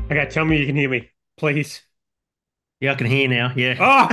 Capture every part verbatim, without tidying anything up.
Okay, tell me you can hear me, please. Yeah, I can hear now. Yeah. Oh,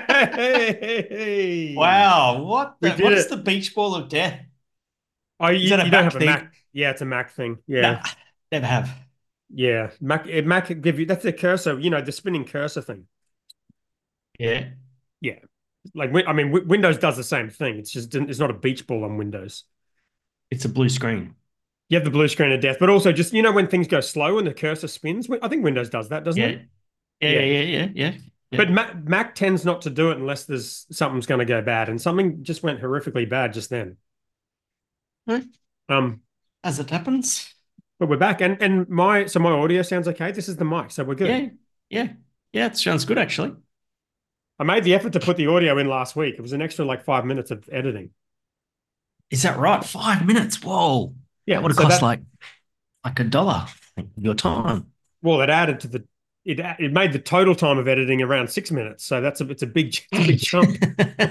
hey, Wow. What we the? did What is it. the beach ball of death? Oh, Is you, that a you don't Mac have a Mac? thing? Yeah, it's a Mac thing. Yeah, Nah, never have. yeah. Mac, it, Mac can give you that's the cursor. You know, the spinning cursor thing. Yeah. Yeah, like Win- I mean, Wi- Windows does the same thing. It's just it's not a beach ball on Windows. It's a blue screen. You have the blue screen of death, but also just you know when things go slow and the cursor spins. Wi- I think Windows does that, doesn't it? Yeah. Yeah. Yeah. Yeah, Yeah. Yeah. Yeah. Yeah. but Mac, Mac tends not to do it unless there's something's going to go bad, and something just went horrifically bad just then. Well, Um, as it happens. But we're back, and and my so my audio sounds okay. This is the mic, so we're good. Yeah. Yeah. Yeah. It sounds good actually. I made the effort to put the audio in last week. It was an extra like five minutes of editing. Is that right? Five minutes. Whoa. That Yeah, would have so cost that like like a dollar of your time. well, it added to the it it made the total time of editing around six minutes. So that's a it's a big it's a big chunk.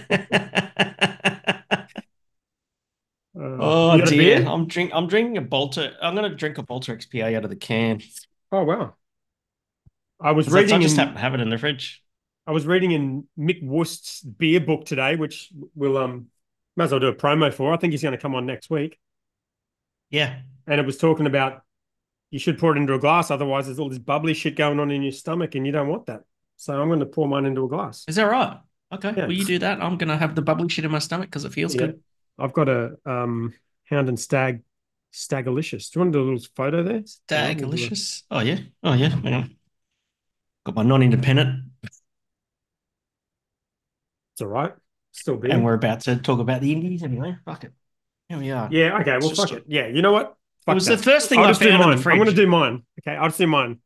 Uh, you Oh got a dear. beer? I'm drink I'm drinking a Bolter. I'm gonna drink a Bolter X P A out of the can. Oh wow! I was Because that's I reading just happen in to have it in the fridge. I was reading in Mick Wust's beer book today, which we'll um might as well do a promo for. I think he's going to come on next week, Yeah. and it was talking about you should pour it into a glass. Otherwise, there's all this bubbly shit going on in your stomach, and you don't want that. So I'm going to pour mine into a glass. Is that right? Okay. Yeah, Will you do that? I'm gonna have the bubbly shit in my stomach because it feels yeah. good. I've got a um, Hound and Stag Stagalicious. Do you want to do a little photo there? All right, we'll do a. Delicious. Oh yeah. Oh yeah. Hang on. Got my non-independent, It's all right. Still and beer. we're about to talk about the Indies anyway. Fuck it. Here we are. Yeah. Okay. It's Well, just fuck it. Yeah. You know what? it Fuck was the that. first thing I'll I just do found in the mine. I'm going to fridge. do mine. Okay. I'll just do mine.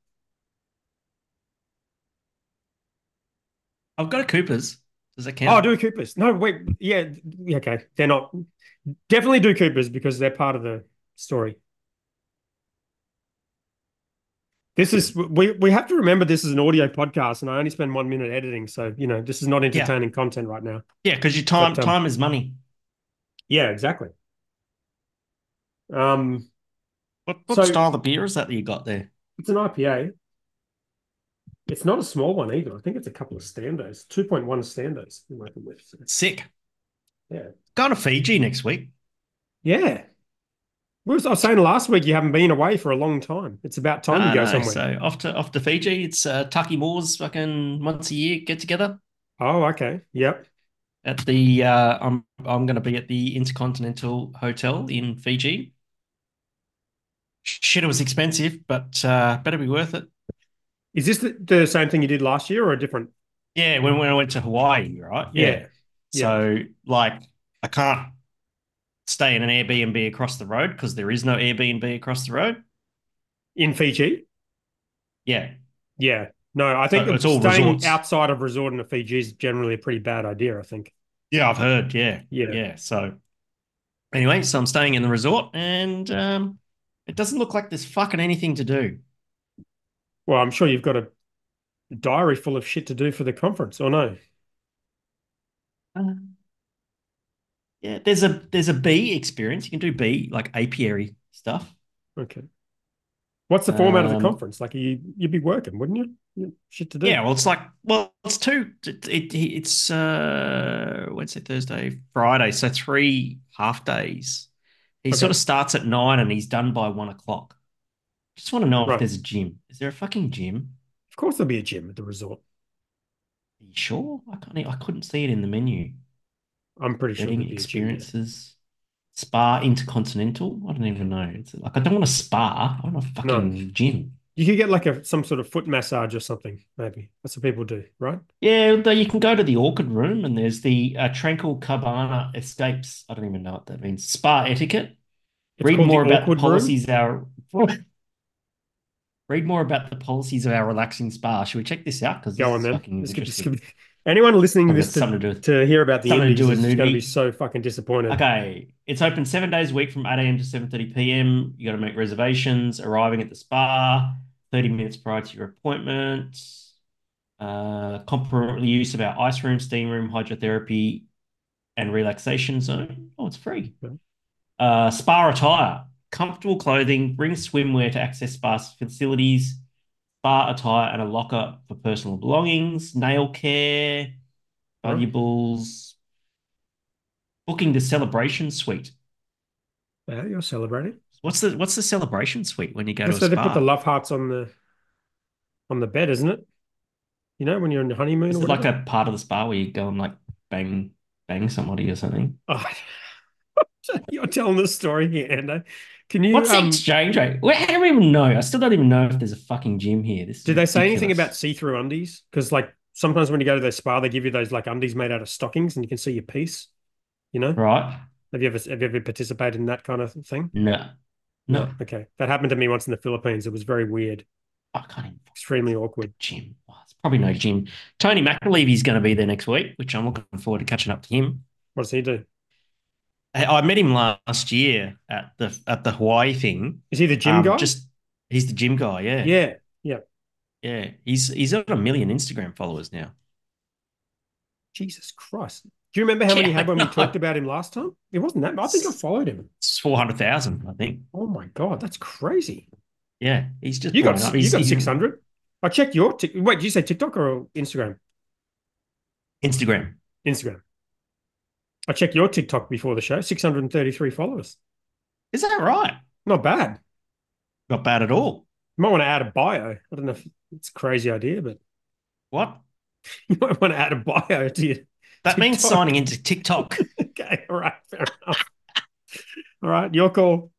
I've got a Cooper's. Does that Oh, count? do Coopers. No, wait. Yeah. Yeah, okay. They're not. Definitely do Coopers because they're part of the story. This is we we have to remember this is an audio podcast, and I only spend one minute editing, so you know this is not Yeah. entertaining content right now. Yeah, because your time But um, time is money. yeah, exactly. Um, What what so style of beer is that that you got there? it's an I P A. It's not a small one either. I think it's a couple of standards, two point one standards you're working with. So, Sick. yeah, Going to Fiji next week. yeah. What was I was saying last week? You haven't been away for a long time. It's about time you No, go no. somewhere. So off to off to Fiji. It's uh, Taki Moore's fucking once a year get together Oh, okay. Yep. at the. Uh, I'm I'm going to be at the Intercontinental Hotel in Fiji. Shit, it was expensive, but uh, better be worth it. Is this the, the same thing you did last year or a different? Yeah, when when I went to Hawaii, right? Yeah. Yeah. Yeah. So like, I can't stay in an Airbnb across the road because there is no Airbnb across the road. In Fiji? Yeah. Yeah. No, I So think it's all staying resorts. outside of resort in Fiji is generally a pretty bad idea, I think. Yeah, I've heard. Yeah. Yeah. Yeah. So anyway, so I'm staying in the resort and um, it doesn't look like there's fucking anything to do. Well, I'm sure you've got a diary full of shit to do for the conference, or no? Uh, yeah, there's a there's a bee experience. You can do bee like apiary stuff. Okay. What's the format of the Um, conference? Like you you'd be working, wouldn't you? You shit to do. yeah, well, it's like well, it's two. It, it, it's uh, Wednesday, Thursday, Friday, so three half days. He sort Okay. of starts at nine and he's done by one o'clock. Just want to know if Right. there's a gym. Is there a fucking gym? Of course there'll be a gym at the resort. Are you sure? I can't. e- I couldn't see it in the menu. I'm pretty sure Wedding there'd be a gym, yeah. experiences, spa intercontinental. I don't even know. It's like I don't want a spa. I want a No. fucking gym. You could get like a some sort of foot massage or something, maybe. That's what people do, right? Yeah, though you can go to the Orchid Room and there's the uh, Tranquil Cabana Escapes. I don't even know what that means. Spa etiquette. It's Read called the more about the awkward room. policies our read more about the policies of our relaxing spa. Should we check this out? Because this Go on is then. fucking This could, this could interesting. be anyone listening to I've this got to something to do with to hear about the something to do indies with is just going to be nudity. so fucking disappointed. Okay, it's open seven days a week from eight a m to seven thirty p m. You got to make reservations, arriving at the spa thirty minutes prior to your appointment. Uh, complimentary use of our ice room, steam room, hydrotherapy, and relaxation zone. Oh, it's free. Okay. Uh, spa attire, comfortable clothing, bring swimwear to access spa facilities. spa attire and a locker for personal belongings, nail care, All right. valuables, booking the celebration suite. Yeah, you're celebrating. What's the what's the celebration suite when you go to That's a so they put the spa? love hearts on the on the bed, isn't it? You know, when you're on the honeymoon or Is it like whatever. a part of the spa where you go and like bang bang somebody or something? Oh, you're telling the story here, Ando. Can you What's the um exchange rate? Well, I don't even know. I still don't even know if there's a fucking gym here. This is did they say anything ridiculous. about see-through undies? Because like sometimes when you go to their spa, they give you those like undies made out of stockings and you can see your piece, you know? Right? Have you ever have you ever participated in that kind of thing? No. No. No. Okay. That happened to me once in the Philippines. It was very weird, I can't even extremely awkward. gym. Oh, it's probably no gym. Tony McAlevy's going to be there next week, which I'm looking forward to catching up to him. What does he do? I I met him last year at the at the Hawaii thing. Is he the gym Um, guy? just he's the gym guy. Yeah, Yeah. Yeah. yeah. He's he's got a million Instagram followers now. Jesus Christ. Do you remember how many Yeah, he had I when we talked know. about him last time? It wasn't that. I think I It's, followed him. it's four hundred thousand, I think. Oh my God, that's crazy. Yeah, he's just You blown got up. you He's, got he's six hundred. I checked your tick. Wait, did you say TikTok or Instagram? Instagram. Instagram. I checked your TikTok before the show. six hundred thirty-three followers. Is that right? Not bad. Not bad at all. You might want to add a bio. I don't know if it's a crazy idea, but What? you might want to add a bio to your That means TikTok. signing into TikTok. Okay, all right, fair enough. All right, your call.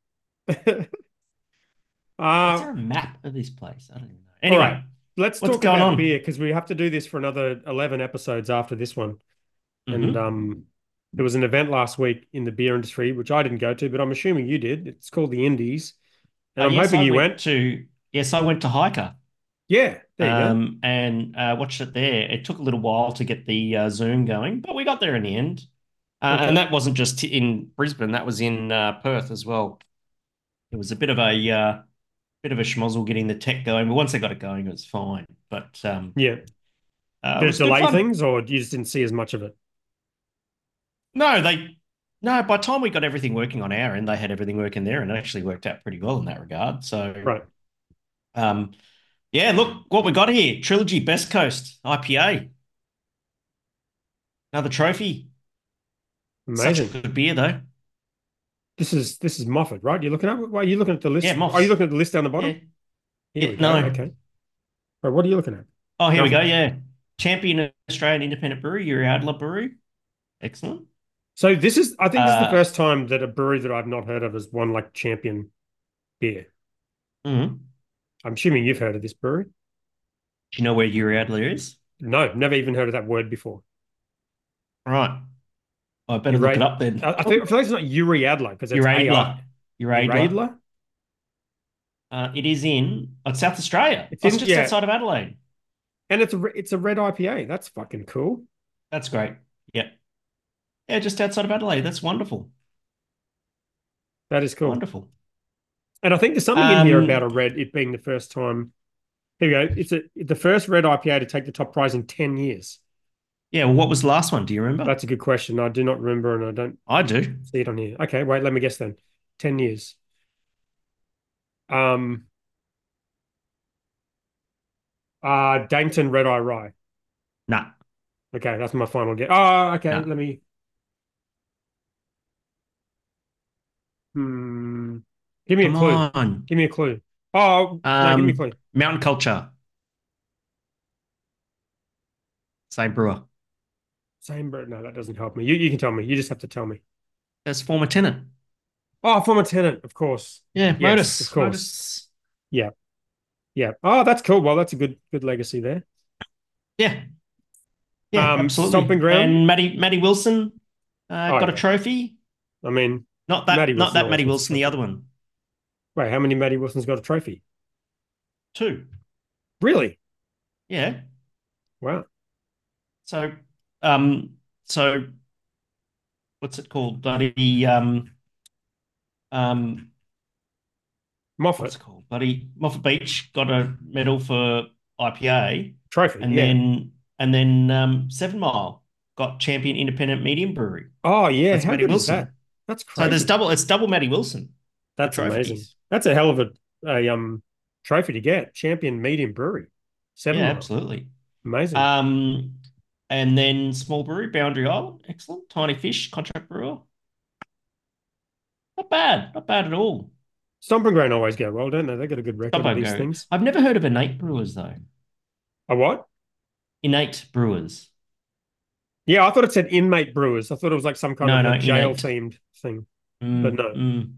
Is uh, there a map of this place? I don't even know. all right, Anyway, let's what's talk going about beer on? because we have to do this for another eleven episodes after this one. And Mm-hmm. um, there was an event last week in the beer industry, which I didn't go to, but I'm assuming you did. It's called the Indies, and Uh, I'm yes, hoping I you went went. to yes, I went to Hiker. Yeah, there you go. Um, and uh, watched it there. It took a little while to get the uh, Zoom going, but we got there in the end. Uh, and Okay. that wasn't just in Brisbane; that was in uh, Perth as well. It was a bit of a uh, bit of a schmozzle getting the tech going, but once they got it going, it was fine. But um, Yeah. uh, it Did it was good delay fun. things, or you just didn't see as much of it? No, they no. By the time we got everything working on our end, they had everything working there, and it actually worked out pretty well in that regard. So, Right. um, yeah, look what we got here: Trilogy Best Coast I P A, another trophy. Such a Amazing. good beer, though. This is this is Moffat, right? You're looking at. Why are you looking at the Yeah, list? Are you Moffs. looking at the list down the Yeah, bottom? Here yeah. we go. No. Okay. Right. What are you looking at? Oh, here we go. Nothing. Yeah, champion Australian Independent Brewery, Yuri Adler Brewery. Excellent. So this is. I think this is the Uh, first time that a brewery that I've not heard of has won like champion beer. mhm. I'm assuming you've heard of this brewery. Do you know where Yuri Adler is? No, never even heard of that word before. Right. I better look it Ura- up then. I, I think I feel like it's not Uri Adler because it's Yuri A I. Adler. Yuri Adler. Uradler? Uh, it is in uh, South Australia. It's Oh, it's in just yeah, outside of Adelaide. and it's a re- it's a red I P A. That's fucking cool. That's great. Yeah. Yeah, just outside of Adelaide. That's wonderful. That is cool. Wonderful. And I think there's something in here about Um, a red it being the first time. Here we go. It's a the first red I P A to take the top prize in ten years. yeah, well, what was the last one? Do you remember? That's a good question. I do not remember, and I don't I do. see it on here. Okay, wait. Let me guess then. Ten years. Um. Uh Dainton Red Eye Rye. Nah, Okay, that's my final guess. Oh, okay. nah. Let me. Hmm. Give me a Come clue. on. Give me a clue. Oh no, give me a Um, clue. Mountain Culture. Same brewer. Same, but no, that doesn't help me. You you can tell me. You just have to tell me. That's former tenant. Oh, former tenant, of course. Yeah, Yes, of Modus. course. Modus. Yeah, yeah. Oh, that's cool. Well, that's a good good legacy there. Yeah, yeah, Um, absolutely. stomping ground. And Matty Matty Wilson uh, Oh got a yeah. trophy. I mean, Not Matty that, not Wilson that always Matty gets a Wilson, the trophy. other one. Wait, how many Matty Wilsons got a trophy? Two. Really? Yeah. Wow. So, um, so what's it called? Bloody um, um, what's Moffat it called? Bloody Moffat Beach got a medal for I P A, trophy. and Yeah. then and then um, Seven Mile got champion independent medium brewery. Oh yeah. That's How Matty good is that? Wilson. That's So there's crazy. double. It's double Matty Wilson for That's amazing. trophies. That's a hell of a, a um. Trophy to get. Champion Medium Brewery. Seven Yeah, mile. absolutely. Amazing. Um, and then small brewery, Boundary Island, excellent. Tiny Fish, contract brewer, not bad, not bad at all. Stomping Ground always go well, don't they? They got a good record at Stumbo these Go. things. I've never heard of Innate Brewers though. A what? Innate Brewers. Yeah, I thought it said inmate brewers. I thought it was like some kind No, of a no, jail Innate. themed thing, but Mm, no. mm.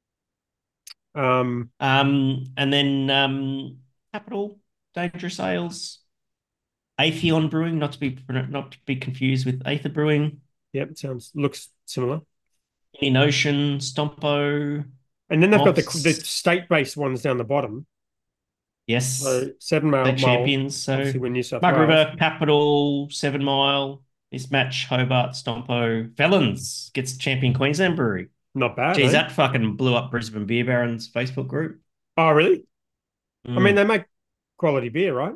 Um, Um, and then um, Capital, Dangerous Ales, Atheon Brewing, not to be not to be confused with Aether Brewing, yep, it sounds looks similar. In Ocean, Stompo, And then they've got the the Moss. state based ones down the bottom. Yes, So seven mile state mile, champions. So obviously we're New South Mud Wales. River, Capital, Seven Mile, this match, Hobart, Stompo, Felons gets champion Queensland Brewery. Not bad, Geez, eh? that fucking blew up Brisbane Beer Barons Facebook group. Oh, really? I mean, Mm. they make quality beer, right?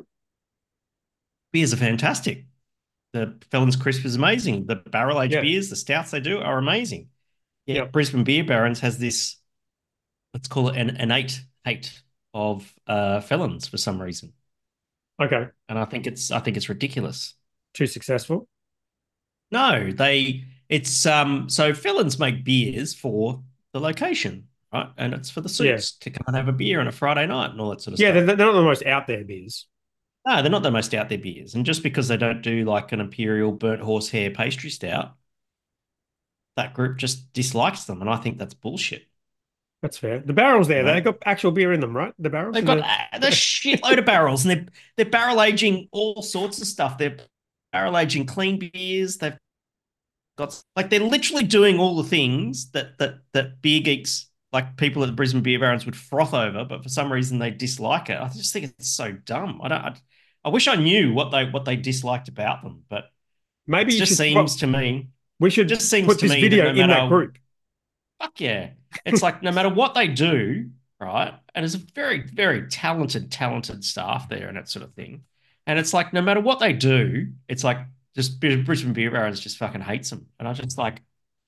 Beers are fantastic. The Felons Crisp is amazing. The barrel aged Yeah. beers, the stouts they do are amazing. Yeah. Yet Brisbane Beer Barons has this, let's call it an innate hate of uh, felons for some reason, Okay. and I think it's I think it's ridiculous. Too successful. No, they it's um so felons make beers for the location, right? And it's for the Yeah. suits to come and have a beer on a Friday night and all that sort of Yeah, they're, stuff. they're not the most out there beers. No, they're not the most out there beers. And just because they don't do like an imperial burnt horsehair pastry stout, that group just dislikes them, and I think that's bullshit. That's fair. The barrels You there, they know, got actual beer in them, right? The barrels they've and got the a, a shitload of barrels, and they're they're barrel aging all sorts of stuff. They're barrel aging clean beers. They've got like they're literally doing all the things that that that beer geeks like people at the Brisbane Beer Barons would froth over, but for some reason they dislike it. I just think it's so dumb. I don't. I, I wish I knew what they what they disliked about them, but it maybe you just should seems well, to me we should just seems put to this me that video no in that matter group. fuck yeah, it's like no matter what they do, right? And there's a very very talented talented staff there and that sort of thing. And it's like no matter what they do, it's like just Brisbane Beer Barons just fucking hates them, and I just like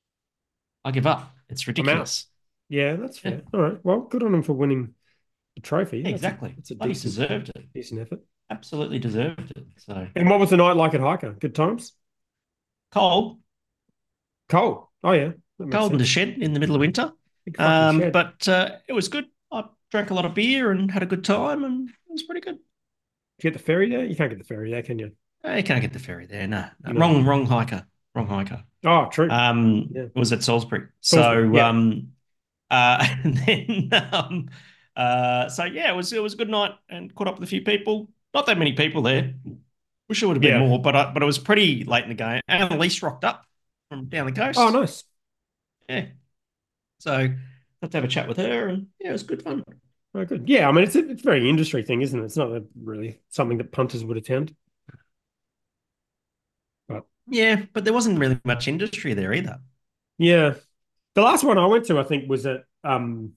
I give up. It's I'm out. ridiculous. Yeah, that's Yeah, fair. All right. Well, good on them for winning the trophy. That's a exactly. that's a Bloody decent deserved it. decent effort. Absolutely deserved it. So And what was the night like at Hiker? Good times? cold, Cold. Oh yeah, that makes cold in the sense. shed in the middle of winter. Big fucking Um, shed. but uh, it was good. I drank a lot of beer and had a good time, and it was pretty good. Did you get the ferry there? You can't get the ferry there, can you? I can't get the ferry there. No, no. No. wrong, wrong hiker, wrong hiker. Oh, true. Um, Yeah. it was at Salisbury. Salisbury, So, yeah. um, uh, and then, um, uh, so yeah, it was it was a good night and caught up with a few people. Not that many people there. Wish it would have been Yeah. more, but I, but it was pretty late in the game. And Elise rocked up from down the coast. Oh, nice. Yeah. So got to have a chat with her, and yeah, it was good fun. Oh, good. Yeah, I mean, it's a, it's a very industry thing, isn't it? It's not really something that punters would attend. But Yeah, but there wasn't really much industry there either. yeah, the last one I went to, I think, was at um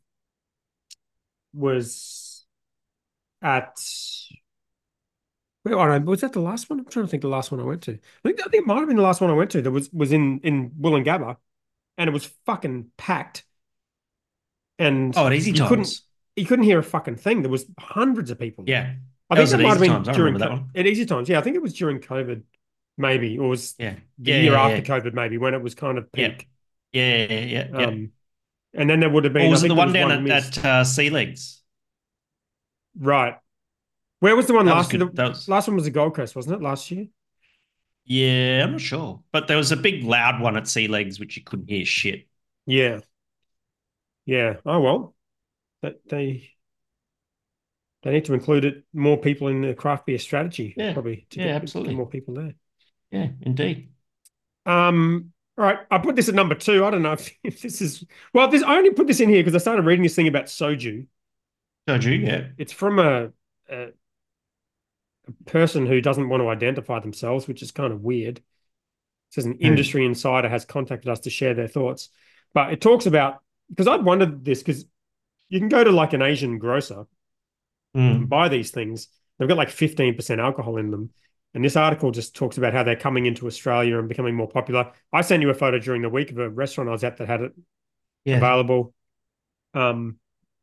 was at where I don't know, was that the last one? I'm trying to think the last one I went to. I think I think it might have been the last one I went to that was was in in Wollongabba, and it was fucking packed, and Oh, at Easy you couldn't Times. you couldn't hear a fucking thing. There was hundreds of people there. Yeah, I that think was that at might have Easy been Times. I during remember that co- one. at Easy Times. Yeah, I think it was during COVID, maybe, or was Yeah, the yeah, year yeah, after yeah, COVID, maybe when it was kind of yeah, peak. yeah, yeah, yeah, yeah. Um, and then there would have Or been, I was it think the there one was down one at, missed. at uh, Sea Legs? Right. Where was the one That was last year? good. The That was last one was the Gold Coast, wasn't it? Last year? yeah. I'm not sure, but there was a big loud one at Sea Legs which you couldn't hear shit. Yeah. Yeah. Oh well. That they they need to include it more people in the craft beer strategy, Yeah, probably to yeah, get, get absolutely. more people there. Yeah, indeed. Um, all right, I put this at number two. I don't know if, if this is well, this I only put this in here because I started reading this thing about soju. Showed you, yeah. It's from a, a person who doesn't want to identify themselves, which is kind of weird. It says an Who? industry insider has contacted us to share their thoughts. But it talks about, because I'd wondered this, because you can go to like an Asian grocer and Mm. buy these things. They've got like fifteen percent alcohol in them. And this article just talks about how they're coming into Australia and becoming more popular. I sent you a photo during the week of a restaurant I was at that had it Yeah. available. Um,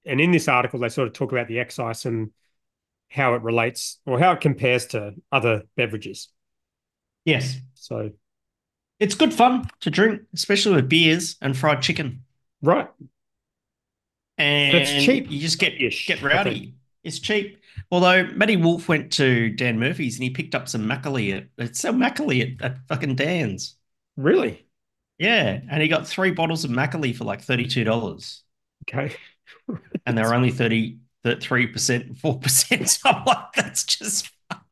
and in this article, they sort of talk about the excise and how it relates or how it compares to other beverages. Yes. So, It's good fun to drink, especially with beers and fried chicken. right. And it's And cheap you just get get ish, I think. rowdy. It's cheap. Although Matty Wolf went to Dan Murphy's and he picked up some Mackley at it's so Mackley at, at fucking Dan's. Really? Yeah, and he got three bottles of Mackley for like thirty-two dollars. Okay. And they were only thirty-three percent and four percent. So I'm like, that's just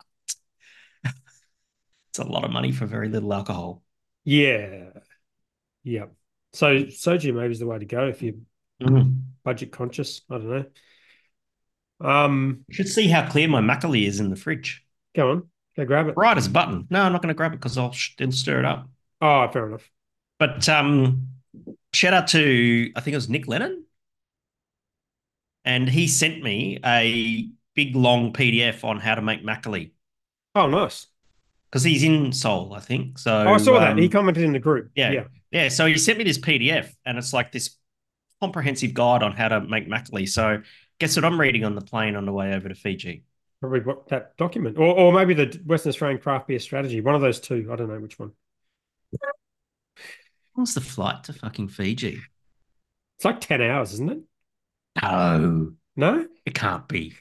it's a lot of money for very little alcohol. Yeah. Yeah. So soju maybe is the way to go if you're Mm. budget conscious. I don't know. Um, You should see how clear my Mackley is in the fridge. Go on. Go grab it. Right as a button. No, I'm not going to grab it because I'll sh- then stir it up. Oh, fair enough. But um, shout out to, I think it was Nick Lennon. And he sent me a big long P D F on how to make Mackley Oh, nice. because he's in Seoul, I think. Oh, I So saw that. He um, commented in the group. yeah, Yeah. yeah. So he sent me this P D F and it's like this comprehensive guide on how to make Mackley. So guess what I'm reading on the plane on the way over to Fiji? Probably what that document. Or or maybe the Western Australian craft beer strategy. One of those two. I don't know which one. What's the flight to fucking Fiji? It's like ten hours, isn't it? No, No? it can't be.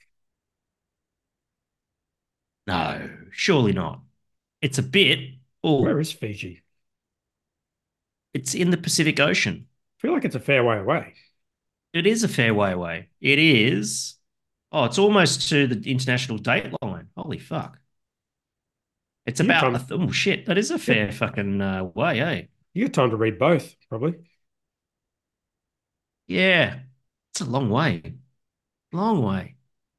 No, surely not. It's a bit. Where Oh, is Fiji? it's in the Pacific Ocean. I feel like it's a fair way away. It is a fair way away. It is. Oh, it's almost to the international date line. Holy fuck. It's You got about, a time. th- oh shit, that is a You fair fucking uh, way, eh? you got time to read both, probably. Yeah, it's a long way. Long way.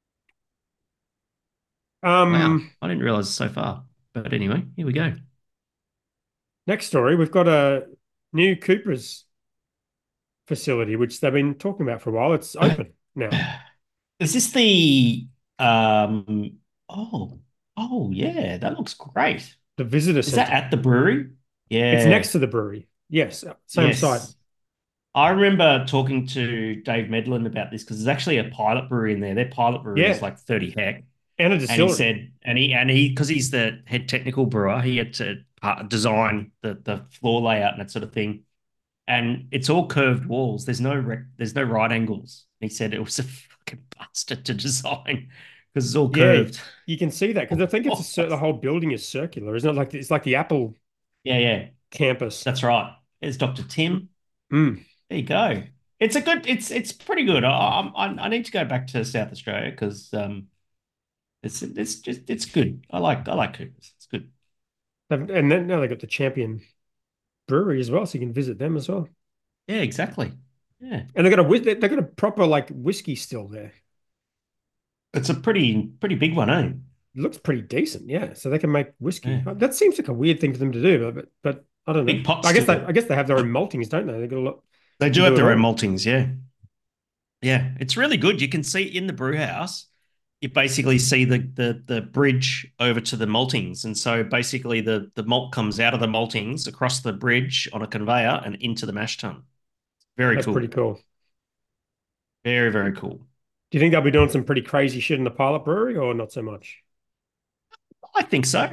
Wow, Um, I didn't realize it's so far. But anyway, here we go. Next story, we've got a new Cooper's facility, which they've been talking about for a while. It's open now. Is this the, um, oh, oh yeah, that looks great. The visitor Is that center. at the brewery? It's Yeah, next to the brewery. Yes, same site. yes. I remember talking to Dave Medlin about this because there's actually a pilot brewery in there. Their pilot brewery is Yeah, like thirty hec. and a And he distillery. said, and he, and he, because he's the head technical brewer, he had to uh, design the, the floor layout and that sort of thing. And it's all curved walls. There's no, rec- there's no right angles. He said it was a fucking bastard to design because it's all Yeah, curved. you can see that because I think it's a cir- the whole building is circular, isn't it? Like it's like the Apple Yeah, yeah, campus. that's right. There's Doctor Tim. Mm. There you go. It's a good, it's, it's pretty good. I, I, I need to go back to South Australia because, um, It's it's just it's good. I like I like Coopers. It's good. And then now they got the Champion Brewery as well, so you can visit them as well. Yeah, exactly. Yeah, And they got a they got a proper like whiskey still there. it's a pretty pretty big one, eh? It looks pretty decent, yeah. So they can make whiskey. Yeah, Uh, That seems like a weird thing for them to do, but but I don't know. big pot I guess they I still. guess they have their own maltings, don't they? They got a lot. They Can do do have it their own all. maltings. Yeah, yeah. It's really good. You can see in the brew house. You basically see the the the bridge over to the maltings, and so basically the the malt comes out of the maltings across the bridge on a conveyor and into the mash tun. Very That's pretty cool. cool. Very very cool. Do you think they'll be doing some pretty crazy shit in the pilot brewery or not so much? I think so.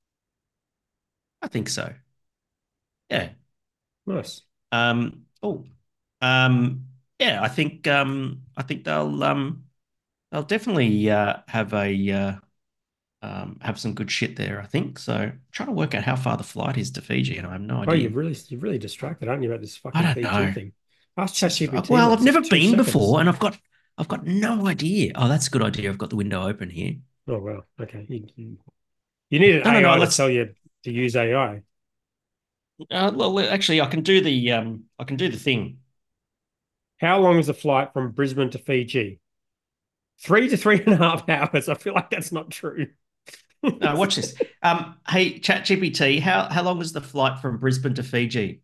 I think so. Yeah. Nice. Um, oh, um, yeah, I think um, I think they'll um, they'll definitely uh, have a uh, um, have some good shit there. I think so. I'm trying to work out how far the flight is to Fiji, and I have no Oh, idea. you're really you're really distracted, aren't you, about this I fucking don't Fiji know. thing? Ask It's just ChatGPT, well, mate. I've It's like never two been seconds. before, and I've got I've got no idea. Oh, that's a good idea. I've got the window open here. Oh well, okay. You, you, you need an No, no, no. A I to Let's. tell you to use A I. Uh, well, actually, I can do the um, I can do the thing. How long is the flight from Brisbane to Fiji? Three to three and a half hours. I feel like that's not true. No, watch this. Um, hey, ChatGPT, how how long is the flight from Brisbane to Fiji?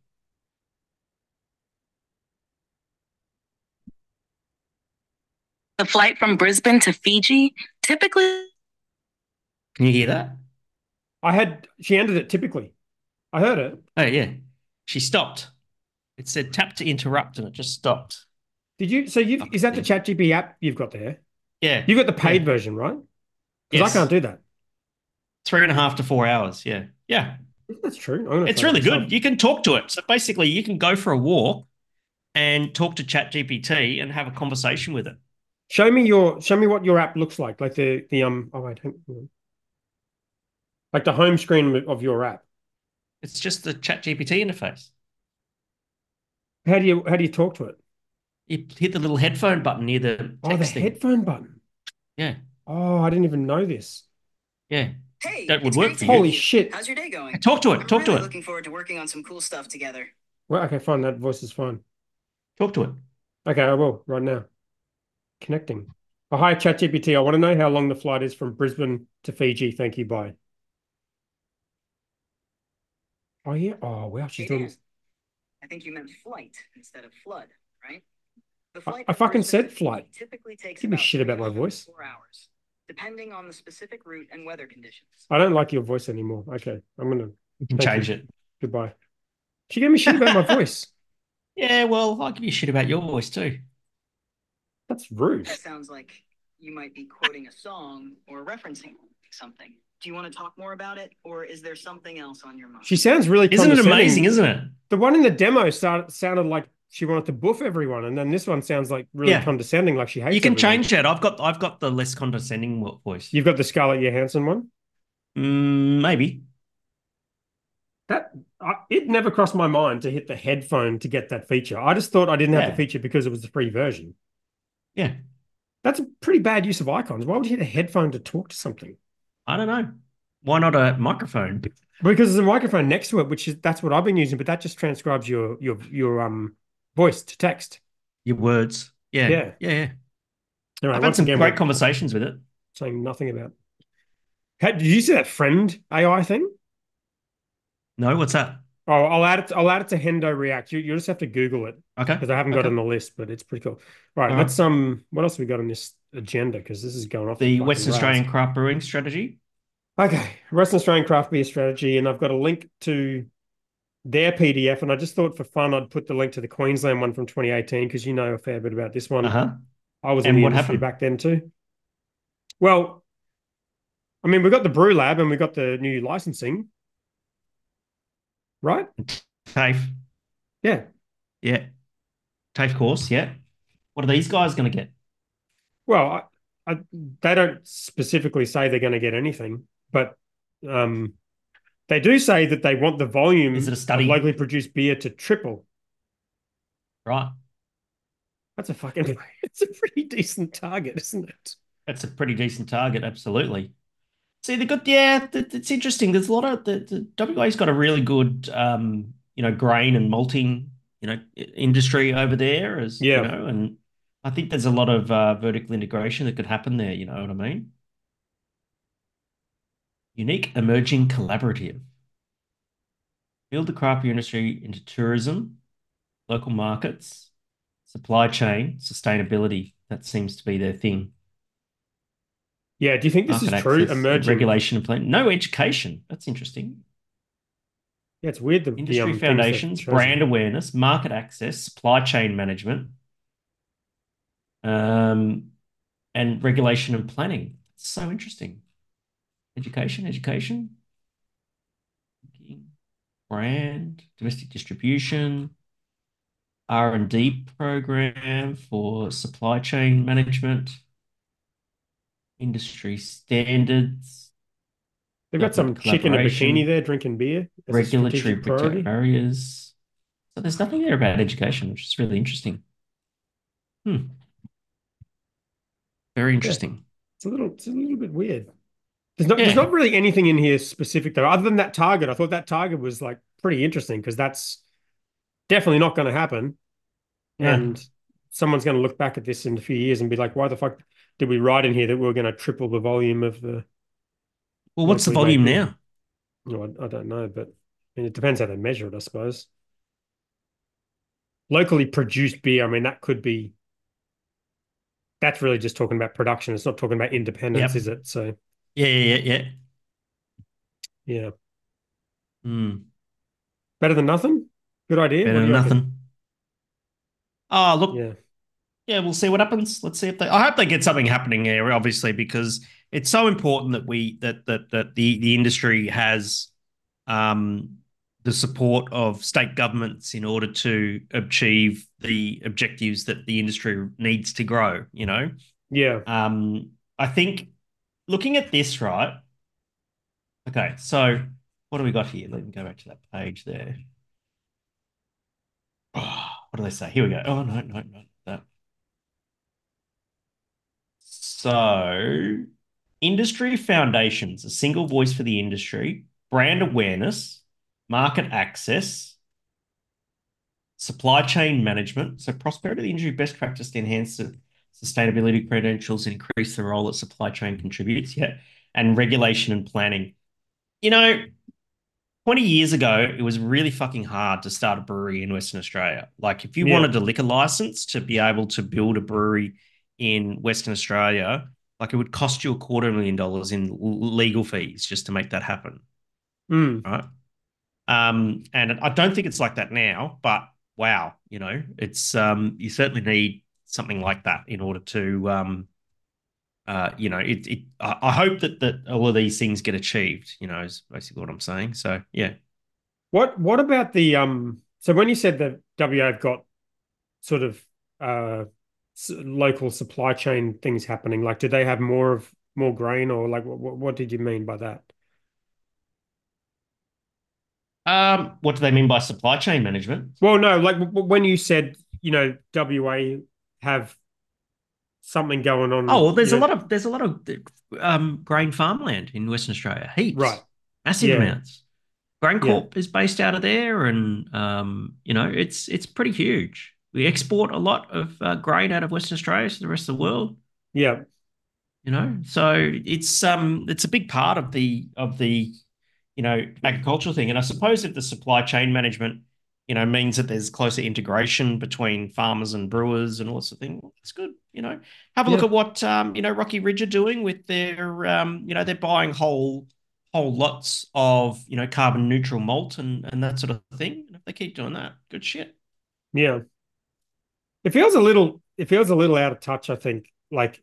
The flight from Brisbane to Fiji typically. Can you hear that? I had she ended it typically. I heard it. Oh yeah, she stopped. It said tap to interrupt, and it just stopped. Did you? So you've is that the Fucking thing. ChatGPT app you've got there? Yeah, You've got the yeah, paid version, right? Because I can't yes. do that. Three and a half to four hours. Yeah, yeah. That's true. I'm gonna It's try that really myself. good. You can talk to it. So basically, you can go for a walk and talk to ChatGPT and have a conversation with it. Show me your show me what your app looks like. Like the the um oh wait, hang on. Like the home screen of your app. It's just the ChatGPT interface. How do you how do you talk to it? You hit the little headphone button near the Oh, the text thing. headphone button. Yeah, Oh, I didn't even know this. yeah. Hey, That would it's work great for to meet Holy you. you. shit. How's your day going? Talk to it. I'm Talk to really it. looking forward to working on some cool stuff together. Well, okay, fine. That voice is fine. Talk to it. Okay, I will right now. Connecting. Oh, hi, ChatGPT. I want to know how long the flight is from Brisbane to Fiji. Thank you. Bye. Oh yeah. Oh wow, she's Hey, doing Dan, this. I think you meant flight instead of flood, right? The I, flight I from fucking Brisbane to said flight. Fiji typically takes Give me about shit three about my and a half voice. to four hours, depending on the specific route and weather conditions. I don't like your voice anymore. Okay, I'm gonna. You can Thank change you. it. Goodbye. She gave me shit about my voice. Yeah, well, I'll give you shit about your voice too. That's rude. That sounds like you might be quoting a song or referencing something. Do you want to talk more about it, or is there something else on your mind? She sounds really Isn't it condescending. amazing, isn't it? The one in the demo started, sounded like she wanted to boof everyone, and then this one sounds like really Yeah. condescending, like she hates You can everyone. change it. I've got I've got the less condescending voice. You've got the Scarlett Johansson one. Mm, maybe. That I, it never crossed my mind to hit the headphone to get that feature. I just thought I didn't have the Yeah. feature because it was the free version. Yeah. That's a pretty bad use of icons. Why would you hit a headphone to talk to something? I don't know. Why not a microphone? Because there's a microphone next to it, which is that's what I've been using, but that just transcribes your your your um voice to text. Your words. Yeah. Yeah. Yeah. Yeah. All right. I've had Once some again, great we're conversations with it. saying nothing about. How, did you see that friend A I thing? No, what's that? Oh, I'll add it. I'll add it to Hendo React. You you just have to Google it Okay. because I haven't got Okay. it on the list, but it's pretty cool. All right, All let's right. um. What else have we got on this agenda? Because this is going off the The fucking Western rails. Australian craft brewing strategy. Okay, Western Australian craft beer strategy, and I've got a link to their P D F, and I just thought for fun I'd put the link to the Queensland one from twenty eighteen because you know a fair bit about this one. Uh-huh. I was in And the what industry happened? back then too. Well, I mean, we got the brew lab and we got the new licensing, right? TAFE. Yeah. Yeah. TAFE course. Yeah. What are these guys going to get? Well, I, I, they don't specifically say they're going to get anything, but um, they do say that they want the volume Is it a of study? locally produced beer to triple. Right. That's a fucking, it's a pretty decent target, isn't it? That's a pretty decent target. Absolutely. See, the good, yeah, th- it's interesting. There's a lot of the, the W A's got a really good, um, you know, grain and malting, you know, i- industry over there, as you Yeah. know, and I think there's a lot of uh, vertical integration that could happen there. You know what I mean? Unique, emerging, collaborative. Build the craft beer industry into tourism, local markets, supply chain, sustainability. That seems to be their thing. Yeah. Do you think this is Market true? access, Emerging. regulation and plan. No education. That's interesting. Yeah, it's weird the, the Industry um, things they've foundations, chosen. brand awareness, market access, supply chain management, um, and regulation and planning. It's so interesting. Education, education, brand, domestic distribution, R and D program for supply chain management, industry standards, They've got some government chick in a bikini collaboration, there drinking beer as a regulatory strategic priority. barriers. So there's nothing there about education, which is really interesting. Hmm. Very interesting. It's a little, it's a little bit weird. There's not, Yeah. there's not really anything in here specific though, other than that target. I thought that target was like pretty interesting because that's definitely not going to happen. Yeah. And someone's going to look back at this in a few years and be like, why the fuck did we write in here that we were going to triple the volume of the Well, what's the locally made volume beer? now? No, I, I don't know, but I mean, it depends how they measure it, I suppose. Locally produced beer, I mean, that could be, that's really just talking about production. It's not talking about independence, Yep. is it? So, Yeah, yeah, yeah, yeah. yeah. Hmm. Better than nothing? Good idea. Better What do than you reckon? nothing. Oh, look, Yeah. yeah, we'll see what happens. Let's see if they. I hope they get something happening here, obviously, because it's so important that we that that that the the industry has um, the support of state governments in order to achieve the objectives that the industry needs to grow. You know, Yeah. um, I think looking at this, right? Okay, so what do we got here? Let me go back to that page there. Oh, what do they say? Here we go. Oh no, no, no, that. So, industry foundations, a single voice for the industry, brand awareness, market access, supply chain management. So, prosperity of the industry best practice to enhance the sustainability credentials and increase the role that supply chain contributes. Yeah. And regulation and planning. You know, twenty years ago, it was really fucking hard to start a brewery in Western Australia. Like, if you Yeah. wanted a liquor license to be able to build a brewery in Western Australia, like it would cost you a quarter million dollars in legal fees just to make that happen, Mm. right? Um, and I don't think it's like that now, but wow, you know, it's um, you certainly need something like that in order to um, uh, you know, it, it I I hope that that all of these things get achieved, you know, is basically what I'm saying. So yeah. What what about the um? So when you said that W A have got sort of uh s- local supply chain things happening, like do they have more of more grain or like what what did you mean by that? Um, what do they mean by supply chain management? Well, no, like w- when you said, you know, W A have something going Oh, on, well, there's you a know, lot of there's a lot of um, grain farmland in Western Australia, right. heaps, massive Yeah. amounts. Yeah. GrainCorp is based out of there, and um, you know it's it's pretty huge. We export a lot of uh, grain out of Western Australia to the rest of the world. Yeah. You know, so it's um it's a big part of the of the you know agricultural thing. And I suppose if the supply chain management you know means that there's closer integration between farmers and brewers and all sorts of things, well, that's good. You know, have a look Yeah. at what um you know Rocky Ridge are doing with their um you know they're buying whole whole lots of you know carbon neutral malt and and that sort of thing. And if they keep doing that, good shit. Yeah. It feels a little it feels a little out of touch, I think. Like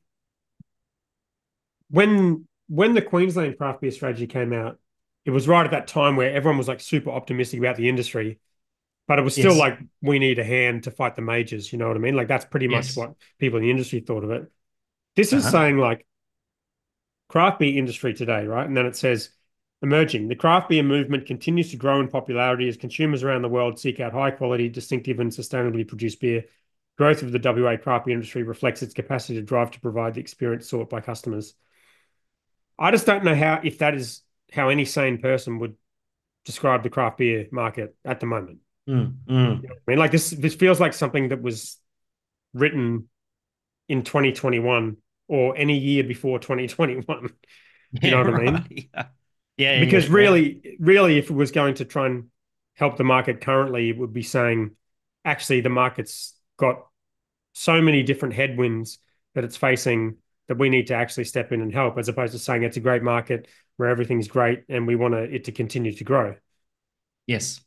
when when the Queensland craft beer strategy came out, it was right at that time where everyone was like super optimistic about the industry, but it was still Yes. like we need a hand to fight the majors, you know what I mean? Like that's pretty much Yes. what people in the industry thought of it. This is Uh-huh. saying like craft beer industry today, right? And then it says emerging. The craft beer movement continues to grow in popularity as consumers around the world seek out high quality, distinctive, and sustainably produced beer. Growth of the W A craft beer industry reflects its capacity to drive to provide the experience sought by customers. I just don't know how if that is how any sane person would describe the craft beer market at the moment. Mm, mm. You know what I mean, like this this feels like something that was written in twenty twenty-one or any year before twenty twenty-one. You know Yeah, what I right. mean? Yeah. Yeah, yeah, Because yeah. really, really, if it was going to try and help the market currently, it would be saying, actually, the market's got so many different headwinds that it's facing that we need to actually step in and help, as opposed to saying it's a great market where everything's great and we want to, it to continue to grow. Yes.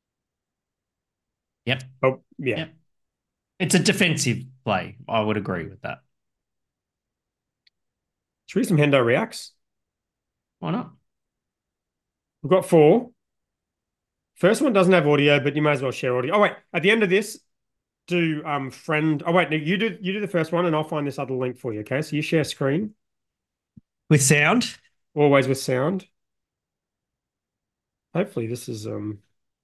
Yep. Oh, yeah. Yep. It's a defensive play. I would agree with that. Should we read some Hendo Reacts? Why not? We've got four. First one doesn't have audio, but you may as well share audio. Oh, wait. At the end of this, do um friend. Oh, wait. No, you do you do the first one and I'll find this other link for you. Okay. So you share screen, With sound? always with sound. Hopefully this is um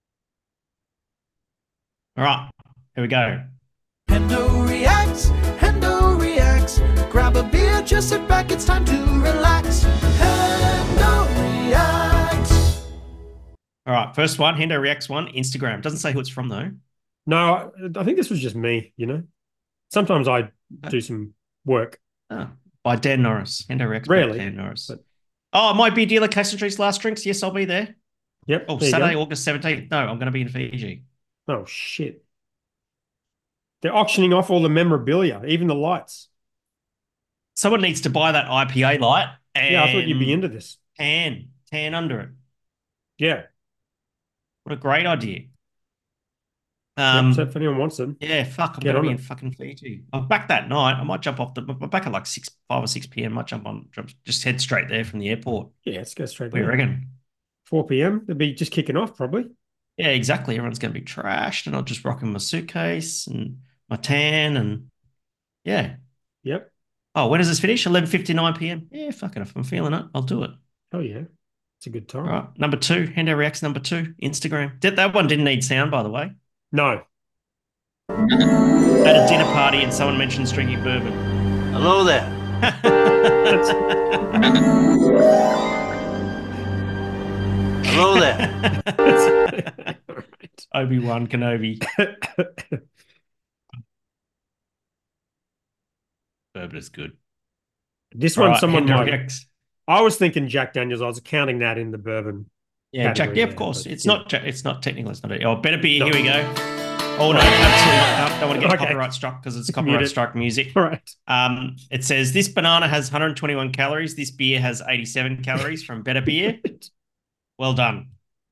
All right. Here we go. Hendo reacts, Hendo reacts. Grab a beer, just sit back, it's time to relax. Hendo reacts. All right. First one, Hendo Reacts one, Instagram. Doesn't say who it's from, though. no, I think this was just me, you know. Sometimes I do some work. Oh, by Dan Norris. Hendo Reacts by Rarely, Dan Norris. but- Oh, it might be dealer Castle Street's last drinks. Yes, I'll be there. Yep. Oh, there you Saturday, go. August seventeenth. No, I'm going to be in Fiji. Oh shit. They're auctioning off all the memorabilia, even the lights. Someone needs to buy that I P A light and Yeah, I thought you'd be into this. tan, tan under it. Yeah. What a great idea. Um, so if anyone wants them, yeah, fuck, I'm get gonna on be it. in fucking Fiji. I'm back that night. I might jump off the. I'm back at like six, five or six p m. Might jump on, jump, just head straight there from the airport. Yeah, let's go straight What do you there. reckon? four p m. They'll be just kicking off probably. Yeah, exactly. Everyone's gonna be trashed, and I'll just rock in my suitcase and my tan, and yeah. Yep. Oh, when does this finish? eleven fifty-nine p m. Yeah, fucking if I'm feeling it, I'll do it. Oh yeah, it's a good time. All right, number two, Hendo Reacts number two, Instagram. That, that one didn't need sound, by the way. No. At a dinner party and someone mentions drinking bourbon. Hello there. Hello there. All right. Obi-Wan Kenobi. Bourbon is good. This All one, right, someone Hendo might. Reacts. I was thinking Jack Daniels. I was counting that in the bourbon. Yeah, Jack. category Yeah, of there, course. but It's yeah. not. Ja- It's not technical. It's not. A, oh, better be. No. Here we go. Oh no, absolutely not. No, don't want to get Okay. copyright struck because it's Mute copyright it. struck music. All right. Um, it says this banana has one hundred twenty-one calories. This beer has eighty-seven calories from Better Beer. Well done.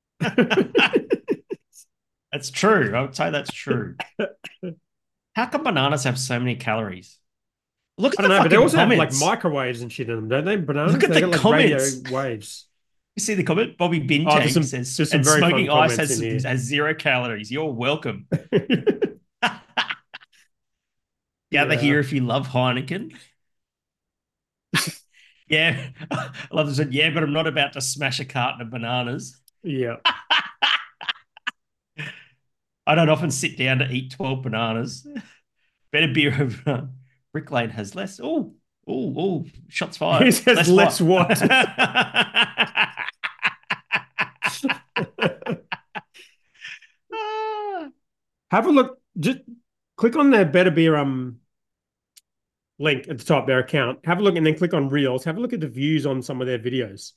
That's true. I would say that's true. How come bananas have so many calories? Look at I don't the know, but they fucking also have like comments. microwaves and shit in them, don't they? Bananas. Look at they the got like comments. radio waves. You see the comment? Bobby Bintang Oh, there's some- says, there's some and very fun smoking ice comments has, in here. has zero calories. You're welcome. Gather Yeah. here if you love Heineken. Yeah. I love this. Yeah, but I'm not about to smash a carton of bananas. Yeah. I don't often sit down to eat twelve bananas. Better beer over Brick Lane has less. Oh, oh, oh, shots fired. He says less what? Have a look. Just click on their Better Beer um link at the top, their account. Have a look and then click on Reels. Have a look at the views on some of their videos.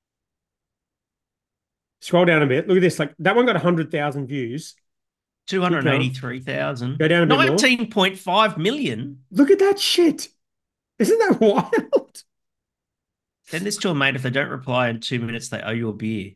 Scroll down a bit. Look at this. Like that one got one hundred thousand views. two hundred eighty-three thousand. Go down a bit more. nineteen point five million. Look at that shit. Isn't that wild? Send this to a mate. If they don't reply in two minutes, they owe you a beer.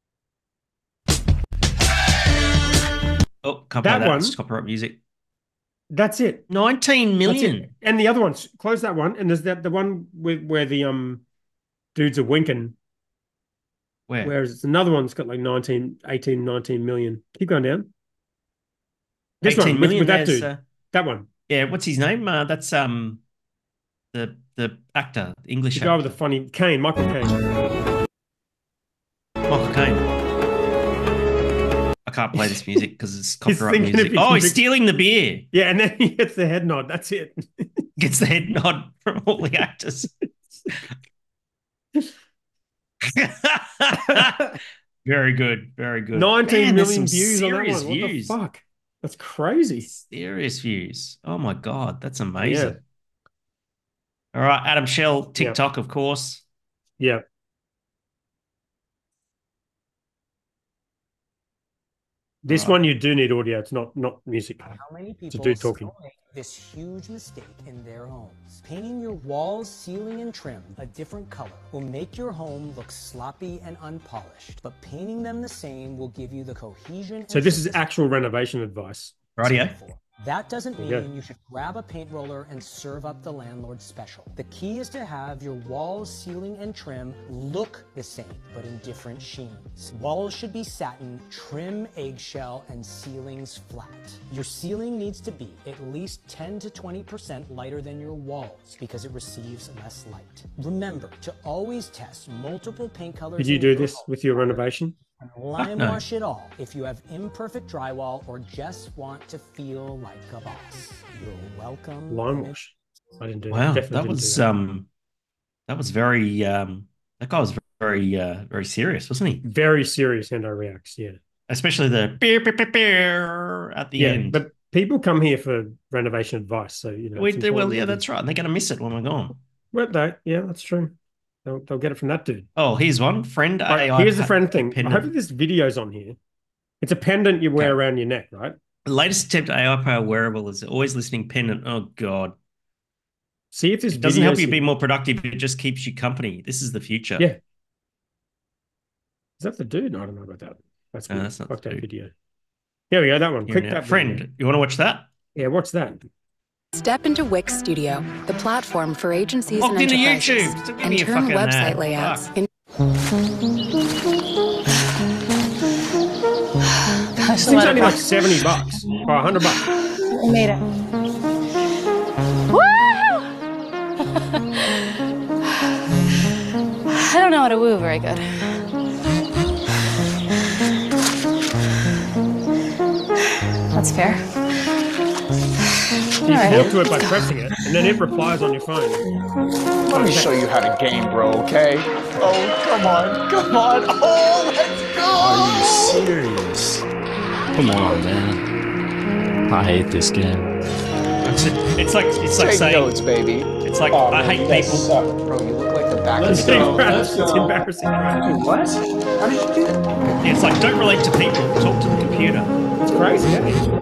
Oh, can't play That that. one- It's copyright music. That's it. nineteen That's million. it. And the other ones, close that one. And there's that the one with where the um dudes are winking. Where? Whereas it's another one that's got like nineteen, eighteen, nineteen million. Keep going down. This one eighteen with, million. with that There's, dude. uh, That one. yeah, what's his name? Uh, that's um the the actor, the English The guy with actor. the funny Kane, Michael Kane. Michael Caine. I can't play this music because it's He's copyright thinking music. if he Oh, can he's drink- stealing the beer. Yeah, and then he gets the head nod. That's it. Gets the head nod from all the actors. Very good. Very good. Nineteen Man, there's million some views on that serious one. What the views. fuck? That's crazy. Serious views. Oh my God. That's amazing. Yeah. All right. Adam Shell, TikTok, of course. Yeah. This Right. one you do need audio. It's not not music. How many It's a people dude talking. still make this huge mistake in their homes? Painting your walls, ceiling, and trim a different color will make your home look sloppy and unpolished, but painting them the same will give you the cohesion. So and this is simplicity actual renovation advice. Rightio. for. That doesn't mean Yeah. you should grab a paint roller and serve up the landlord's special. The key is to have your walls, ceiling, and trim look the same, but in different sheens. Walls should be satin, trim eggshell, and ceilings flat. Your ceiling needs to be at least ten to twenty percent lighter than your walls because it receives less light. Remember to always test multiple paint colors. Did you in do your this home. with your renovation? And lime No. wash it all if you have imperfect drywall or just want to feel like a boss. You're welcome. Lime and wash. I didn't do Wow. that. Definitely That didn't was do that. um that was very um that guy was very uh very serious, wasn't he? Very serious Hendo Reacts. Yeah. Especially the beer, beer, beer, beer at the Yeah. end. But people come here for renovation advice. So, you know. we it's do well, important yeah, that we- that's right. And they're gonna miss it when we're gone. Well, no, yeah, that's true. They'll, they'll get it from that dude. Oh, here's one. Friend Right, A I. here's the pa- friend thing. I pendant. hope this video's on here. It's a pendant you wear Okay. around your neck, right? The latest attempt at A I power wearable is always listening pendant. Oh God. See if this It doesn't video help you be more productive, it just keeps you company. This is the future. Yeah. Is that the dude? No, I don't know about that. That's, No, weird. that's not Fuck the that dude. video. Here we go. That one. Here Click now. that Friend, video. you want to watch that? Yeah, what's that? Step into Wix Studio, the platform for agencies Logged and into enterprises, YouTube. Still give and me a turn fucking website ad. layouts Fuck. in. This thing's only like seventy bucks or a hundred bucks. We made it. Woo! I don't know how to woo very good. That's fair. You All can right. talk to it by pressing it, and then it replies on your phone. Let me show you how to game, bro, okay? Oh, come on, come on. Oh, let's go! Are you serious? Come on, man. I hate this game. It's, it's like it's like Take saying notes, baby. it's like Oh, I man, hate you guys people. suck, bro. You look like the back Let's of the go. It's embarrassing. What? How did you do that? It's like don't relate to people. Talk to the computer. It's crazy. Yeah?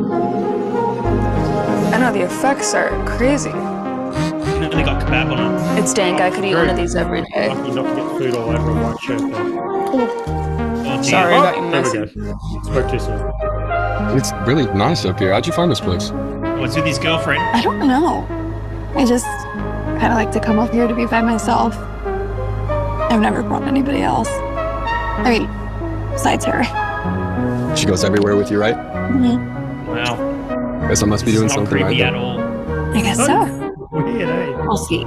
I know the effects are crazy. And then they got kebab on it. It's dank. I could eat one of these every day. Lucky not to get food all over a white shirt. Though. Oh, dear. Sorry, I got you There we messy. go. Spoke too soon. It's really nice up here. How'd you find this place? Was with his girlfriend. I don't know. I just kind of like to come up here to be by myself. I've never brought anybody else. I mean, besides her. She goes everywhere with you, right? Mm-hmm. Wow. Guess I must be doing It's not something right creepy at then. all. I guess so. Weird, eh? We'll see.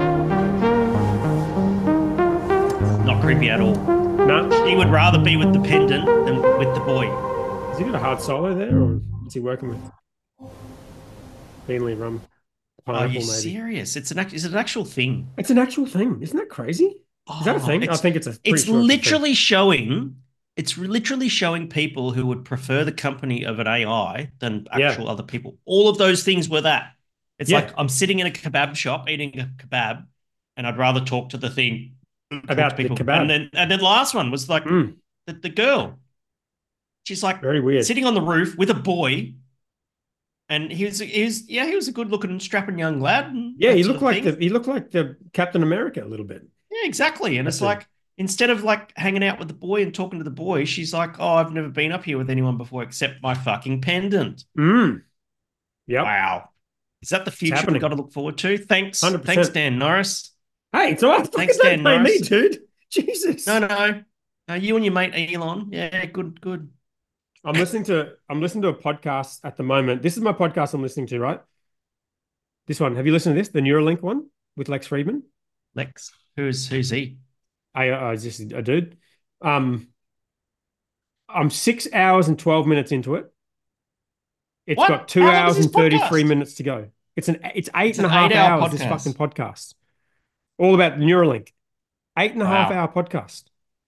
Not creepy at all. No. He would rather be with the pendant than with the boy. Has he got a hard solo there, or is he working with Beanley rum? Are Pineapple, you maybe. serious? It's an act- is it an actual thing? It's an actual thing. Isn't that crazy? Is that a Oh, thing? I it's- think it's a. pretty It's sure a thing. literally showing. It's literally showing people who would prefer the company of an A I than Yeah. actual other people. All of those things were that. It's Yeah. like I'm sitting in a kebab shop eating a kebab, and I'd rather talk to the thing talk About to the people. kebab. And then and then the last one was like Mm, the, the girl. She's like very weird. sitting on the roof with a boy, and he was he was yeah he was a good looking strapping young lad. and Yeah, that he sort looked of like thing. the he looked like the Captain America a little bit. Yeah, exactly. And That's it's it. like instead of like hanging out with the boy and talking to the boy, she's like, "Oh, I've never been up here with anyone before except my fucking pendant." Mm. Yep. Wow. Is that the future happening. we've got to look forward to? Thanks. one hundred percent. Thanks, Dan Norris. Hey, it's all right. Thanks, Don't Dan blame me, Norris. dude. Jesus. No, no. Uh, you and your mate Elon. Yeah, good, good. I'm listening to I'm listening to a podcast at the moment. This is my podcast I'm listening to, right? This one. Have you listened to this? The Neuralink one with Lex Friedman. Lex, who's who's he? I I just a dude. Um, I'm six hours and twelve minutes into it. It's What? got two How long is hours this and thirty-three podcast? minutes to go. It's an it's eight It's and a an half eight-hour hours. This podcast. fucking podcast, all about Neuralink. Eight and a half Wow. hour podcast.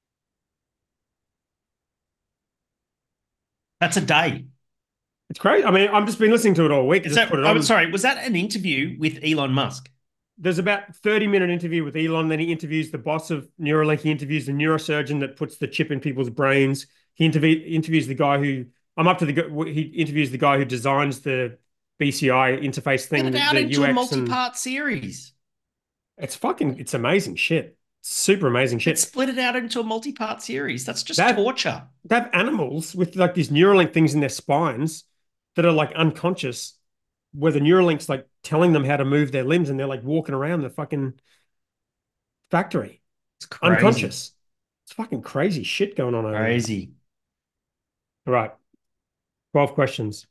That's a day. It's crazy. I mean, I've just been listening to it all week. Is Just that? put it I'm on. sorry. Was that an interview with Elon Musk? There's about thirty minute interview with Elon. Then he interviews the boss of Neuralink. He interviews the neurosurgeon that puts the chip in people's brains. He interview, interviews the guy who I'm up to the gu- he interviews the guy who designs the B C I interface thing, Get it the, out the into U a X, and multi-part series. it's fucking it's amazing shit. Super amazing shit. Let's split it out into a multi-part series. That's just That- torture. They have animals with like these Neuralink things in their spines that are like unconscious, where the Neuralink's like telling them how to move their limbs, and they're like walking around the fucking factory It's crazy. unconscious. It's fucking crazy shit going on over there. Crazy. All right. twelve questions.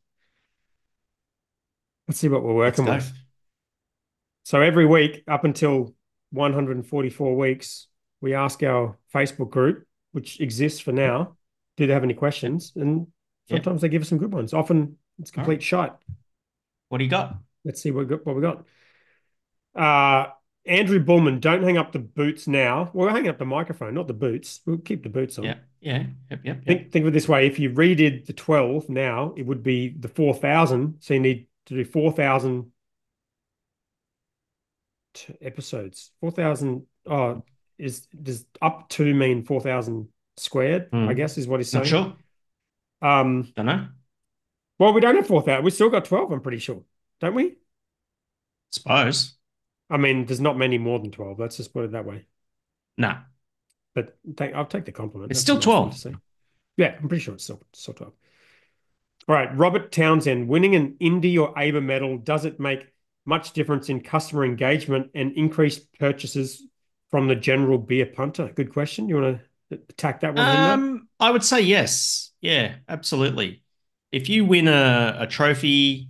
Let's see what we're Let's working go. with. So every week, up until one hundred forty-four weeks, we ask our Facebook group, which exists for now, do they have any questions? And Yeah. sometimes they give us some good ones. Often it's complete shite. What do you got? Let's see what we got. What we got. Uh, Andrew Bullman, don't hang up the boots now. Well, we're hanging up the microphone, not the boots. We'll keep the boots on. Yeah, yeah, yep, yep, yep. Think think of it this way: if you redid the twelve now, it would be the four thousand. So you need to do four thousand episodes. Four thousand. Oh, is does up to mean four thousand squared? Hmm. I guess is what he's saying. Not sure. Um. Don't know. Well, we don't have four thousand. We still got twelve. I'm pretty sure, don't we? Suppose. I mean, there's not many more than twelve. Let's just put it that way. Nah. But take, I'll take the compliment. It's That's still a nice thing twelve. to say. Yeah, I'm pretty sure it's still, still twelve. All right, Robert Townsend, winning an Indie or A B A medal, does it make much difference in customer engagement and increased purchases from the general beer punter? Good question. You want to attack that one, Hendo? Um, I would say yes. Yeah, absolutely. If you win a, a trophy,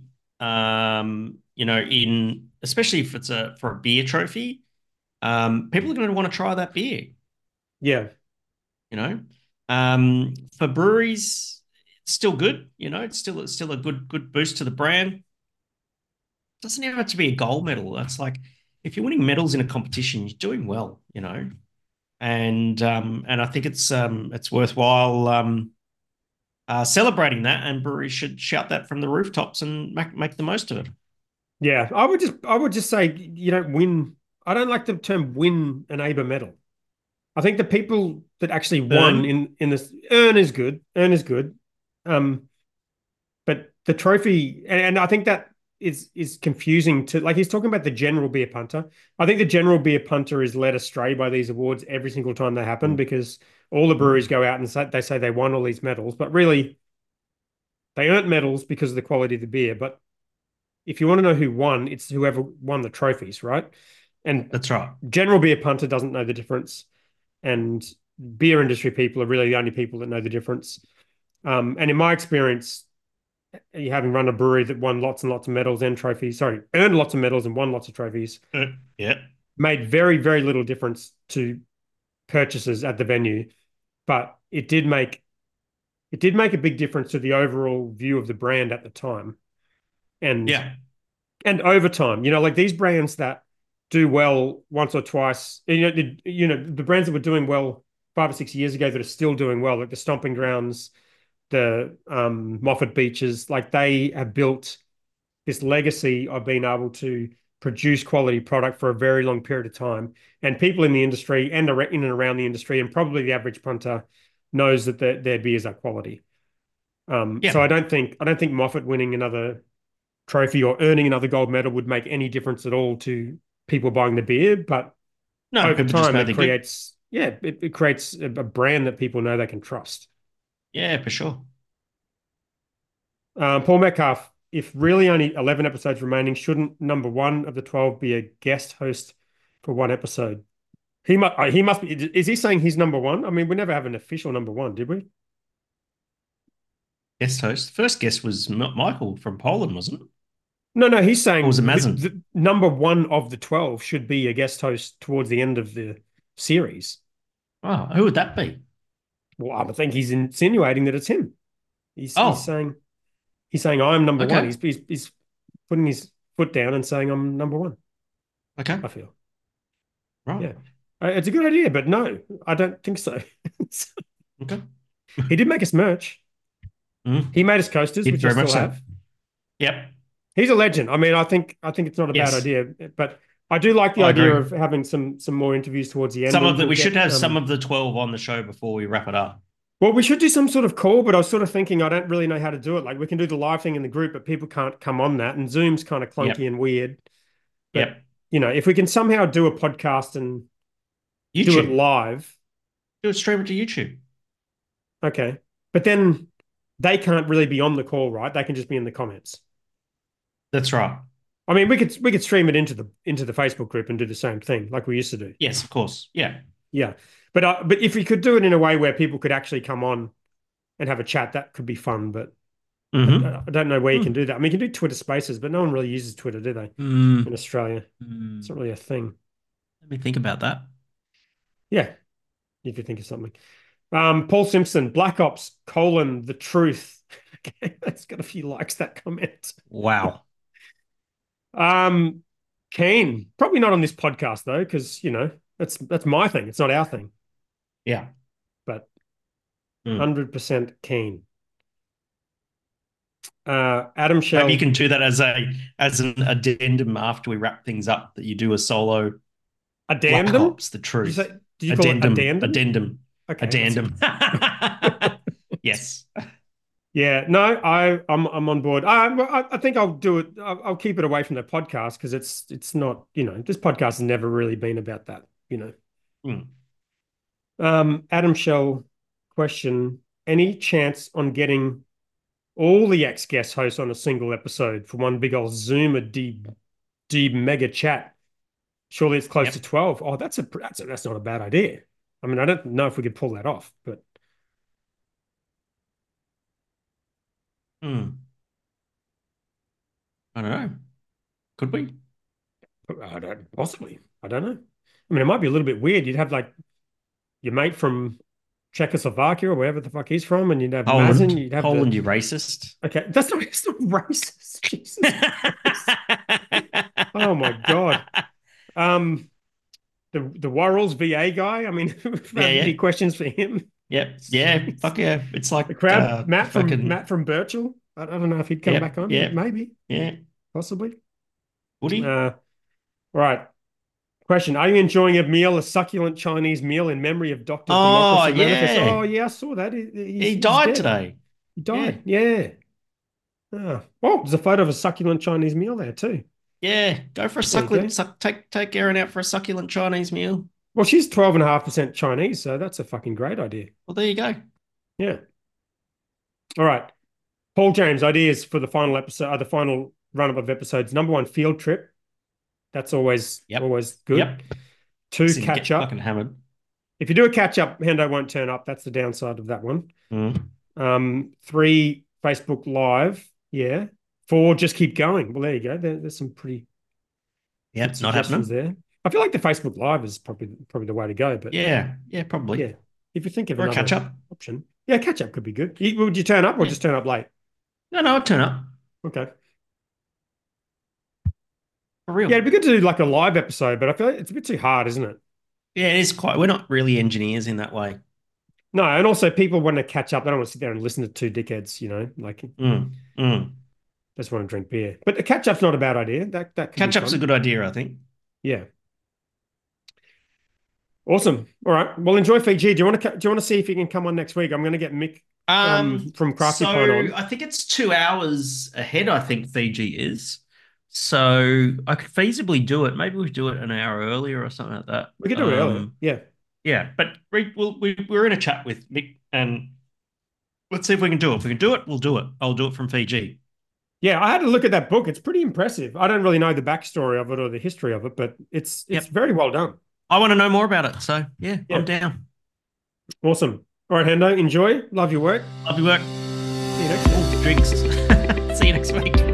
um, you know, in especially if it's a for a beer trophy, um, people are going to want to try that beer. Yeah. You know, um, for breweries, it's still good. You know, it's still it's still a good good boost to the brand. It doesn't even have to be a gold medal. That's like if you're winning medals in a competition, you're doing well. You know, and um, and I think it's um, it's worthwhile um, uh, celebrating that, and breweries should shout that from the rooftops and make make the most of it. Yeah, I would just I would just say you don't win. I don't like the term win an A B A medal. I think the people that actually won Earn. in in this earn is good. Earn is good. Um, but the trophy, and, and I think that is is confusing to like he's talking about the general beer punter. I think the general beer punter is led astray by these awards every single time they happen because all the breweries go out and say, they say they won all these medals, but really they earned medals because of the quality of the beer. But if you want to know who won, it's whoever won the trophies, right? And that's right. General beer punter doesn't know the difference, and beer industry people are really the only people that know the difference. Um, and in my experience, you having run a brewery that won lots and lots of medals and trophies, sorry, earned lots of medals and won lots of trophies, uh, yeah, made very, very little difference to purchases at the venue, but it did make it did make a big difference to the overall view of the brand at the time, and yeah, and over time, you know, like these brands that do well once or twice, you know, the, you know, the brands that were doing well five or six years ago that are still doing well, like the Stomping Grounds, the um, Moffat Beaches, like they have built this legacy of being able to produce quality product for a very long period of time. And people in the industry and in and around the industry, and probably the average punter knows that their, their beers are quality. Um, yeah. So I don't think I don't think Moffat winning another trophy or earning another gold medal would make any difference at all to people buying the beer. But no, over time, it creates good. yeah, it, it creates a, a brand that people know they can trust. Yeah, for sure. Um, Paul Metcalf, if really only eleven episodes remaining, shouldn't number one of the twelve be a guest host for one episode? He must. He must be. Is he saying he's number one? I mean, we never have an official number one, did we? Guest host. First guest was Michael from Poland, wasn't it? No, no. He's saying or was it Mazin? The, the number one of the twelve should be a guest host towards the end of the series. Oh, who would that be? Well, I think he's insinuating that it's him. He's, oh. he's saying he's saying I'm number okay. one. He's, he's he's putting his foot down and saying I'm number one. Okay, I feel. Right. Yeah, it's a good idea, but no, I don't think so. Okay. He did make us merch. Mm. He made us coasters, Did which I still so. have. Yep. He's a legend. I mean, I think I think it's not a yes. bad idea, but I do like the I idea agree. of having some some more interviews towards the end. Some of the, we'll we get, should have um, some of the twelve on the show before we wrap it up. Well, we should do some sort of call, but I was sort of thinking I don't really know how to do it. Like we can do the live thing in the group, but people can't come on that, and Zoom's kind of clunky yep. and weird. But, yep. You know, if we can somehow do a podcast and YouTube. do it live, do it stream it to YouTube. Okay, but then they can't really be on the call, right? They can just be in the comments. That's right. I mean, we could we could stream it into the into the Facebook group and do the same thing like we used to do. Yes, of course. Yeah. Yeah. But uh, but if we could do it in a way where people could actually come on and have a chat, that could be fun. But mm-hmm. I, I don't know where mm. you can do that. I mean, you can do Twitter Spaces, but no one really uses Twitter, do they? Mm. In Australia, mm. it's not really a thing. Let me think about that. Yeah, you could think of something. Um, Paul Simpson, Black Ops colon the truth. Okay, that's got a few likes. That comment. Wow. Um, Keen, probably not on this podcast though, because you know that's that's my thing. It's not our thing. Yeah, but hundred mm. percent keen. Uh, Adam Shell. Maybe you can do that as a as an addendum after we wrap things up. That you do a solo. Addendum. Black Ops, the truth. Did you, say, did you addendum. Call it addendum. Addendum. Okay. Addendum. Yes. Yeah, no, I, I'm I'm on board. I, I think I'll do it. I'll, I'll keep it away from the podcast because it's it's not, you know, this podcast has never really been about that, you know. Mm. Um, Adam Shell question: any chance on getting all the ex-guest hosts on a single episode for one big old Zoom, a deep, deep mega chat. Surely it's close Yep. to twelve. Oh, that's a that's a, that's not a bad idea. I mean, I don't know if we could pull that off, but Hmm. I don't know. Could we? I don't possibly. I don't know. I mean, it might be a little bit weird. You'd have like your mate from Czechoslovakia or wherever the fuck he's from, and you'd have Mazen. Poland. You'd have Poland, the, you racist. okay, that's not, it's not racist. Jesus Christ. Oh my God. Um, the the Worrells V A guy. I mean, if you have Yeah, yeah. any questions for him? Yep. Yeah. Fuck yeah. It's like The crowd, uh, Matt from fucking- Matt from Birchall. I, I don't know if he'd come Yep, back on. yep. Maybe, Yeah. possibly. Would he? Uh, right. Question: Are you enjoying a meal, a succulent Chinese meal in memory of Doctor Oh, Democracy Manifest? yeah. Oh, yeah, I saw that. He, he's- He he's died dead. today. He died. Yeah. Oh. Oh, there's a photo of a succulent Chinese meal there too. Yeah. Go for a There you succulent. go. Suck, take take Erin out for a succulent Chinese meal. Well, she's twelve and a half percent Chinese, so that's a fucking great idea. Well, there you go. Yeah. All right. Paul James, ideas for the final episode, uh, the final run-up of episodes. Number one, field trip. That's always Yep. always good. Yep. Two, So you catch get up. fucking hammered. If you do a catch up, Hendo won't turn up. That's the downside of that one. Mm. Um, three, Facebook Live. Yeah. Four, just keep going. Well, there you go. There, there's some pretty Yep. good Not suggestions happening. there. I feel like the Facebook Live is probably probably the way to go. But Yeah. Yeah. Probably. yeah, if you think of Or a another catch up. option, yeah, catch up could be good. You- Would you turn up or Yeah. just turn up late? No, no, I'd turn up. Okay. For real. Yeah, it'd be good to do like a live episode, but I feel like it's a bit too hard, isn't it? Yeah, it is quite. We're not really engineers in that way. No, and also people want to catch up. They don't want to sit there and listen to two dickheads, you know, like Mm. Mm. just want to drink beer. But a catch up's not a bad idea. That that could be Catch up's a fun. good idea, I think. Yeah. Awesome. All right. Well, enjoy Fiji. Do you want to do you want to see if you can come on next week? I'm going to get Mick um, Um, from Crafty so Pine on. I think it's two hours ahead. I think Fiji is. So I could feasibly do it. Maybe we do it an hour earlier or something like that. We could do it earlier. Um, Yeah. Yeah, but we, we'll, we we're in a chat with Mick, and let's see if we can do it. If we can do it, we'll do it. I'll do it from Fiji. Yeah, I had a look at that book. It's pretty impressive. I don't really know the backstory of it or the history of it, but it's it's Yep. very well done. I want to know more about it. So yeah, Yeah. I'm down. Awesome. All right, Hendo, enjoy. Love your work. Love your work. See you next week. Drinks. See you next week.